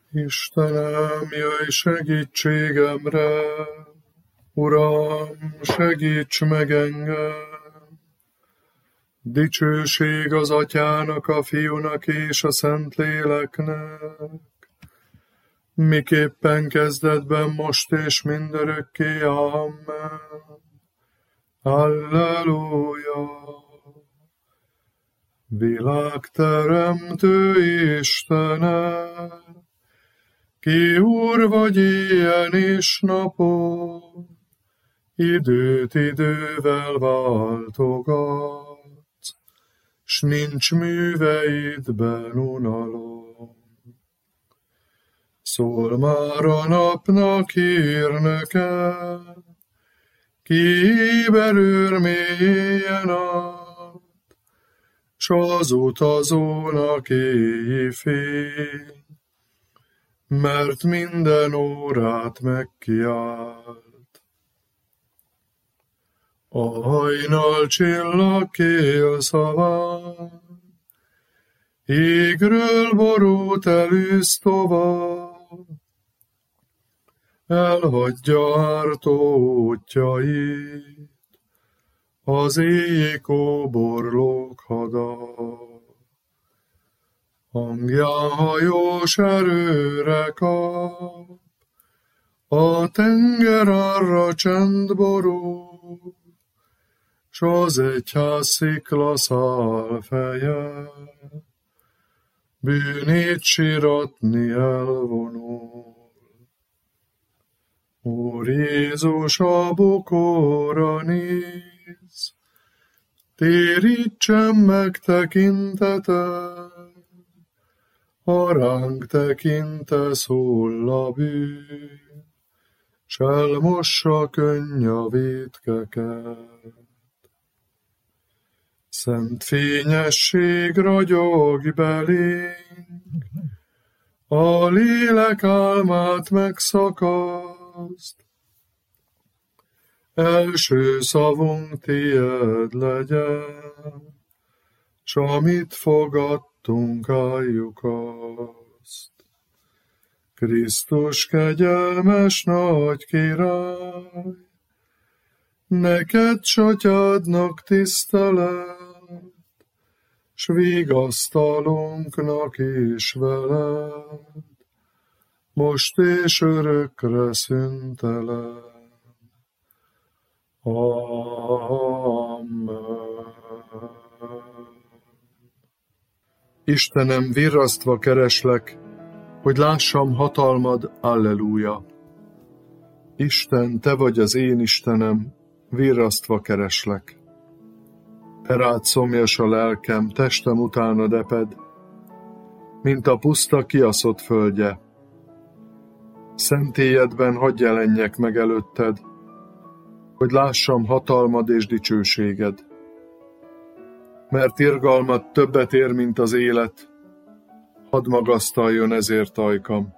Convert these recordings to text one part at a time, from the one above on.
Istenem, jöjj segítségemre, Uram, segíts meg engem! Dicsőség az Atyának, a Fiúnak és a Szentléleknek, miképpen kezdetben, most és mindörökké. Amen. Halleluja! Világteremtő Istene, ki Úr vagy éjjel és napon, időt idővel váltogatsz, s nincs műveidben unalom. Szól már a napnak hírnöke, ki éber őr mélyen át, s az utazónak éjjé fény, mert minden órát megkiált. A hajnal csillag kélszaván, égről borult elűz tovább, elhagyja ártó útjait, az éjjé kóborlók hada. Hangján hajós erőre kap, a tenger arra csend borul, s az egyház sziklaszál feje, bűnét siratni elvonul. Úr Jézus, a bokorra néz, térítsen meg tekinteted, ha ránk tekintesz, hull a bűn, s elmossa könny a vétkeket. Szent fényesség ragyog belénk, a lélek álmát megszakaszt, első szavunk tied legyen, s amit fogadtunk, álljuk azt. Krisztus kegyelmes nagy király, neked s Atyádnak tisztelet, s vigasztalunknak is veled, most és örökre szüntelen. Amen. Istenem, virrasztva kereslek, hogy lássam hatalmad, alleluja. Isten, te vagy az én Istenem, virrasztva kereslek. Erád szomjas a lelkem, testem utánad eped, mint a puszta kiaszott földje. Szentélyedben hadd jelenjek meg előtted, hogy lássam hatalmad és dicsőséged. Mert irgalmad többet ér, mint az élet, hadd magasztaljon ezért ajkam.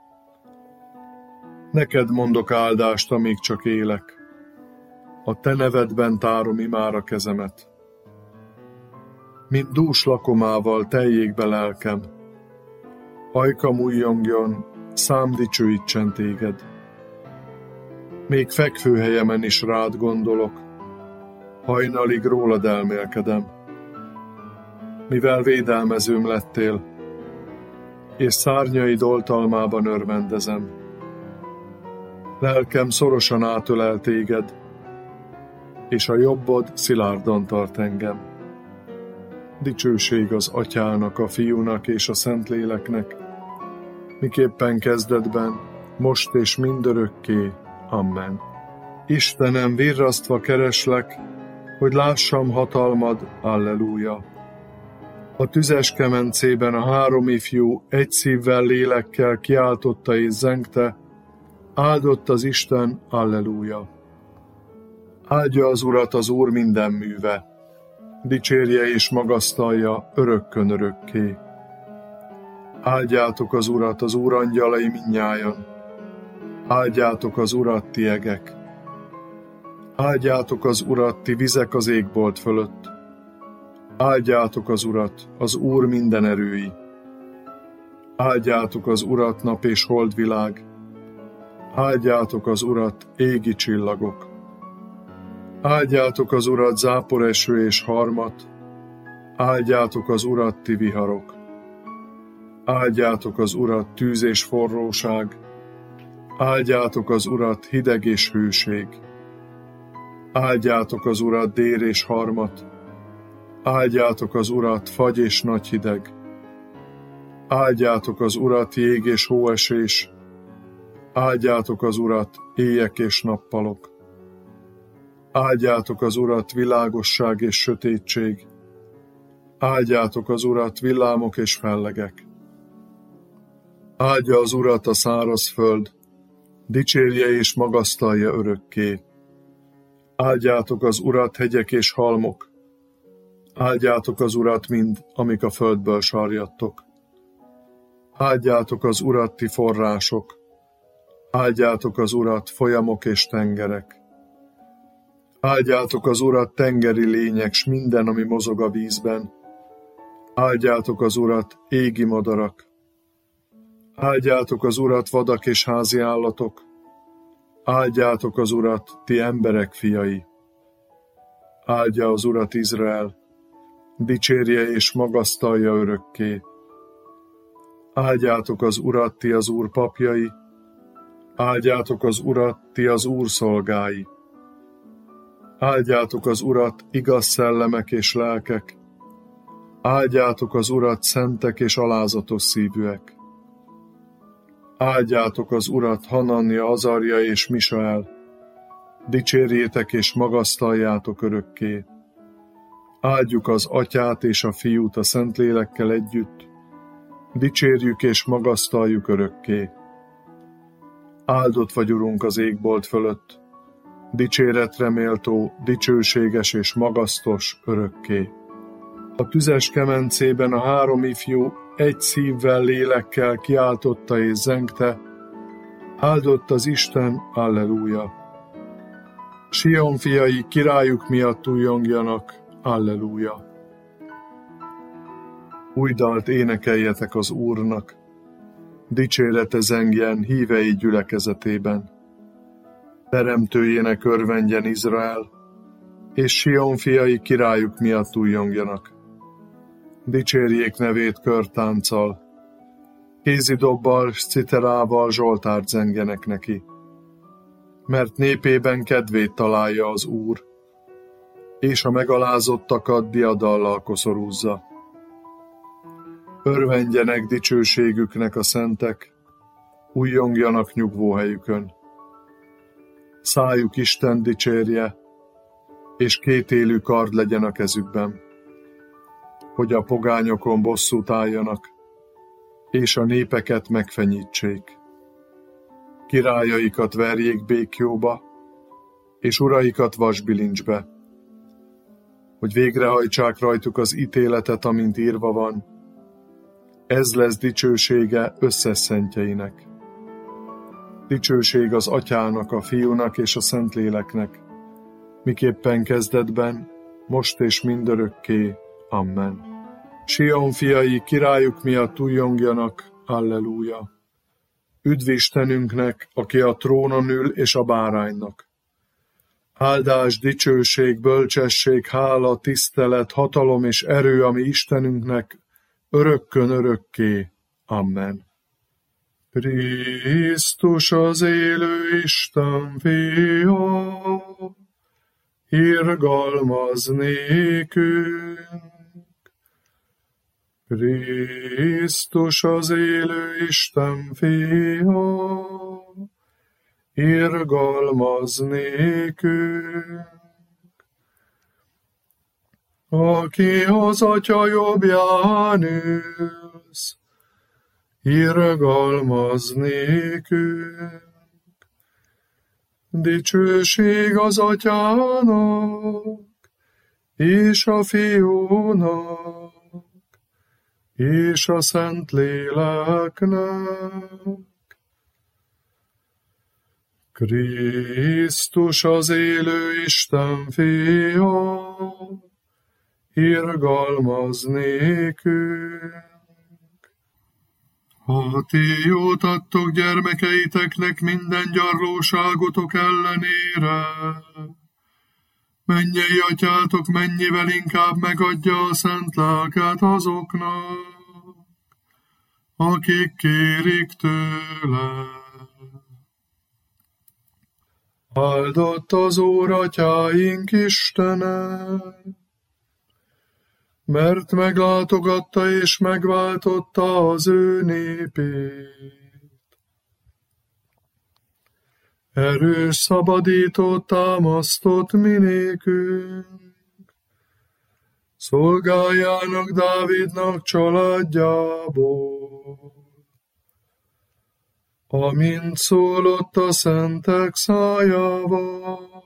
Neked mondok áldást, amíg csak élek, a te nevedben tárom imára kezemet. Mint dús lakomával teljék be lelkem, ajkam újjongjon, szám dicsőítsen téged. Még fekvőhelyemen is rád gondolok, hajnalig rólad elmélkedem. Mivel védelmezőm lettél, és szárnyaid oltalmában örvendezem. Lelkem szorosan átölel téged, és a jobbod szilárdan tart engem. Dicsőség az Atyának, a Fiúnak és a Szentléleknek, miképpen kezdetben, most és mindörökké. Amen. Istenem, virrasztva kereslek, hogy lássam hatalmad, alleluja. A tüzes kemencében a 3 ifjú egy szívvel, lélekkel kiáltotta és zengte, áldott az Isten, alleluja. Áldja az Urat az Úr minden műve, dicsérje és magasztalja örökkön örökké. Áldjátok az Urat, az Úr angyalai mindnyájan, áldjátok az Urat, ti egek. Áldjátok az Urat, ti vizek az égbolt fölött. Áldjátok az Urat, az Úr minden erői. Áldjátok az Urat, nap és holdvilág, áldjátok az Urat, égi csillagok. Áldjátok az Urat, záporeső és harmat, áldjátok az Urat, ti viharok. Áldjátok az Urat, tűz és forróság, áldjátok az Urat, hideg és hőség. Áldjátok az Urat, dél és harmat, áldjátok az Urat, fagy és nagy hideg. Áldjátok az Urat, jég és hóesés, áldjátok az Urat, éjek és nappalok. Áldjátok az Urat, világosság és sötétség, áldjátok az Urat, villámok és fellegek. Áldja az Urat a száraz föld, dicsérje és magasztalja örökké. Áldjátok az Urat, hegyek és halmok, áldjátok az Urat mind, amik a földből sarjadtok. Áldjátok az Urat, ti források, áldjátok az Urat, folyamok és tengerek. Áldjátok az Urat, tengeri lények, s minden, ami mozog a vízben. Áldjátok az Urat, égi madarak. Áldjátok az Urat, vadak és házi állatok. Áldjátok az Urat, ti emberek fiai. Áldja az Urat Izrael, dicsérje és magasztalja örökké. Áldjátok az Urat, ti az Úr papjai, áldjátok az Urat, ti az Úr szolgái. Áldjátok az Urat, igaz szellemek és lelkek, áldjátok az Urat, szentek és alázatos szívűek. Áldjátok az Urat, Hananja, Azarja és Misael, dicsérjétek és magasztaljátok örökké. Áldjuk az Atyát és a Fiút a Szentlélekkel együtt, dicsérjük és magasztaljuk örökké. Áldott vagy, Urunk, az égbolt fölött, dicséretre méltó, dicsőséges és magasztos örökké. A tüzes kemencében a 3 ifjú egy szívvel, lélekkel kiáltotta és zengte: áldott az Isten, alleluja! Sion fiai, királyuk miatt újjongjanak, alleluja! Új dalt énekeljetek az Úrnak, dicsérete zengjen hívei gyülekezetében. Teremtőjének örvendjen Izrael, és Sion fiai királyuk miatt újjongjanak. Dicsérjék nevét körtánccal, kézidobbal s citerával zsoltárt zengjenek neki. Mert népében kedvét találja az Úr, és a megalázottakat diadallal koszorúzza. Örvendjenek dicsőségüknek a szentek, újjongjanak nyugvóhelyükön. Szájuk Isten dicsérje, és kétélű kard legyen a kezükben, hogy a pogányokon bosszút álljanak, és a népeket megfenyítsék. Királyaikat verjék békjóba, és uraikat vasbilincsbe, hogy végrehajtsák rajtuk az ítéletet, amint írva van. Ez lesz dicsősége összes szentjeinek. Dicsőség az Atyának, a Fiúnak és a Szentléleknek, miképpen kezdetben, most és mindörökké. Amen. Sion fiai, királyuk miatt újjongjanak, alleluja! Üdv Istenünknek, aki a trónon ül, és a báránynak. Áldás, dicsőség, bölcsesség, hála, tisztelet, hatalom és erő a mi Istenünknek, örökkön örökké. Amen. Krisztus az élő Isten fia, irgalmaz nékünk. Krisztus az élő Isten fia, irgalmaz nékünk. Aki az Atya jobbján ülsz, irgalmaz nékünk. Dicsőség az Atyának, és a Fiúnak, és a Szentléleknek. Krisztus az élő Isten fia, irgalmaz nékünk. Ha ti jót adtok gyermekeiteknek minden gyarlóságotok ellenére, mennyei atyátok mennyivel inkább megadja a szent lelket azoknak, akik kérik tőle. Áldott az Úr atyáink Istene, mert meglátogatta és megváltotta az ő népét. Erős szabadítót támasztott minékünk, szolgájának Dávidnak családjából. Amint szólott a szentek szájával,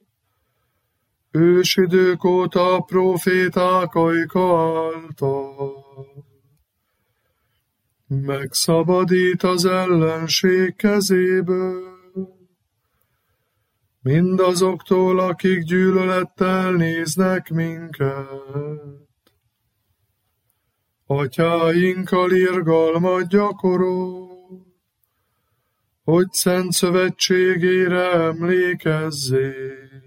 ősidők óta a próféták ajka által. Megszabadít az ellenség kezéből, mindazoktól, akik gyűlölettel néznek minket. Atyáinkkal irgalmat gyakorol, hogy szent szövetségére emlékezzék.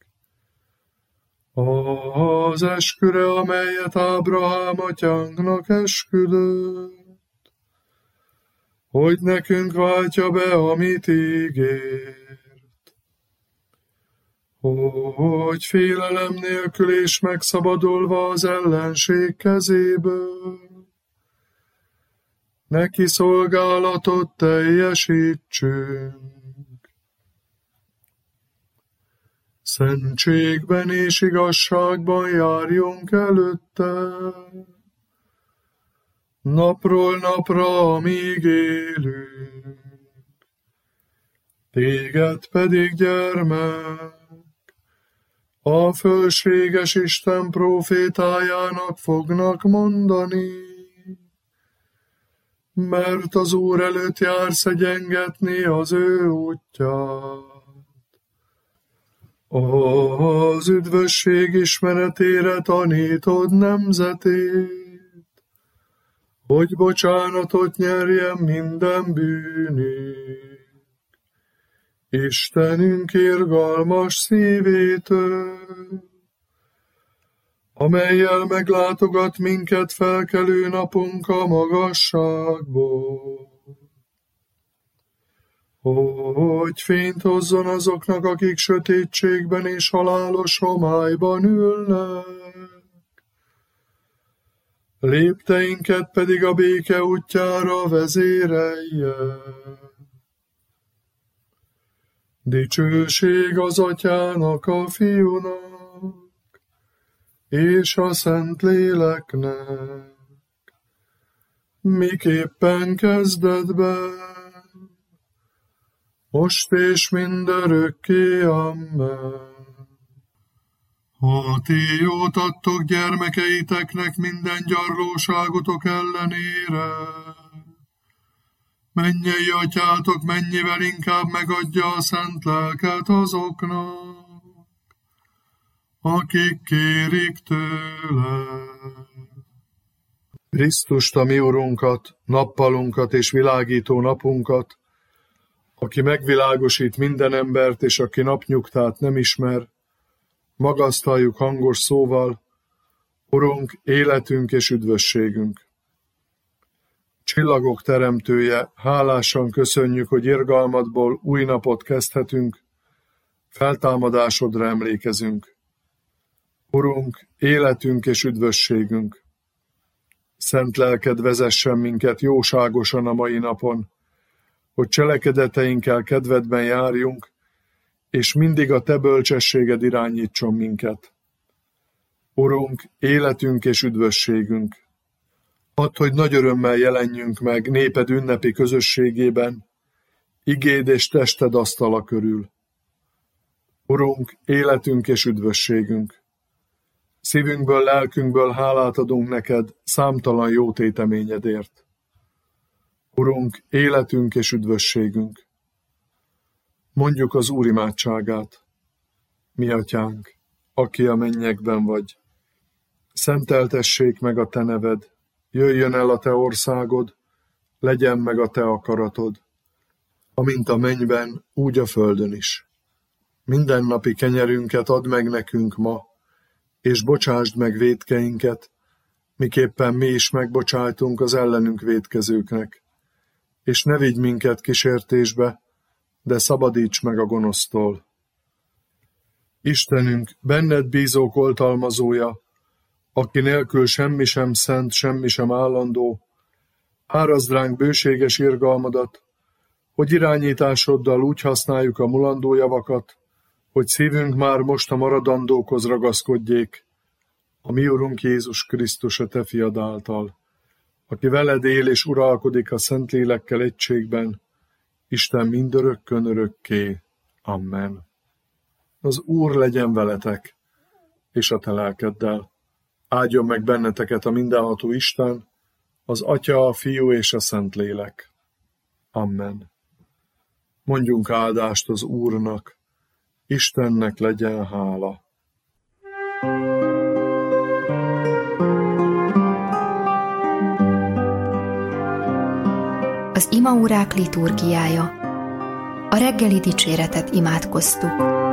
Az esküre, amelyet Ábrahám atyánknak esküdött, hogy nekünk váltja be, amit ígért. Hogy félelem nélkül és megszabadulva az ellenség kezéből, neki szolgálatot teljesítsünk. Szentségben és igazságban járjunk előtte, napról napra, amíg élünk. Téged pedig, gyermek, a fölséges Isten prófétájának fognak mondani, mert az Úr előtt jársz egyengetni az ő útját. Az üdvösség ismeretére tanítod nemzetét, hogy bocsánatot nyerjen minden bűnük. Istenünk irgalmas szívétől, amellyel meglátogat minket felkelő napunk a magasságból. Hogy fényt hozzon azoknak, akik sötétségben és halálos homályban ülnek, lépteinket pedig a béke útjára vezérelje. Dicsőség az Atyának, a Fiúnak, és a Szentléleknek, miképpen kezdetben, most és mindörökké, amen. Ha ti jót adtok gyermekeiteknek minden gyarlóságotok ellenére, mennyei atyátok mennyivel inkább megadja a szent lelket azoknak, akik kérik tőle. Krisztust, a mi Urunkat, nappalunkat és világító napunkat, aki megvilágosít minden embert, és aki napnyugtát nem ismer, magasztaljuk hangos szóval, Urunk, életünk és üdvösségünk. Csillagok teremtője, hálásan köszönjük, hogy irgalmadból új napot kezdhetünk, feltámadásodra emlékezünk. Urunk, életünk és üdvösségünk. Szent lelked vezessen minket jóságosan a mai napon, hogy cselekedeteinkkel kedvedben járjunk, és mindig a te bölcsességed irányítson minket. Urunk, életünk és üdvösségünk. Add, hogy nagy örömmel jelenjünk meg néped ünnepi közösségében, igéd és tested asztala körül. Urunk, életünk és üdvösségünk. Szívünkből, lelkünkből hálát adunk neked számtalan jó téteményedért. Urunk, életünk és üdvösségünk. Mondjuk az Úr imádságát. Mi atyánk, aki a mennyekben vagy, szenteltessék meg a te neved, jöjjön el a te országod, legyen meg a te akaratod, amint a mennyben, úgy a földön is. Mindennapi kenyerünket add meg nekünk ma, és bocsásd meg vétkeinket, miképpen mi is megbocsájtunk az ellenünk vétkezőknek. És ne vigy minket kísértésbe, de szabadíts meg a gonosztól. Istenünk, benned bízók oltalmazója, aki nélkül semmi sem szent, semmi sem állandó, árazd ránk bőséges irgalmadat, hogy irányításoddal úgy használjuk a mulandó javakat, hogy szívünk már most a maradandókhoz ragaszkodjék, a mi Urunk Jézus Krisztus a te fiad által, aki veled él és uralkodik a Szentlélekkel egységben, Isten mindörökkön örökké. Amen. Az Úr legyen veletek, és a te lelkeddel. Áldjon meg benneteket a mindenható Isten, az Atya, a Fiú és a Szentlélek. Amen. Mondjunk áldást az Úrnak, Istennek legyen hála. Az imaórák liturgiája. A reggeli dicséretet imádkoztuk.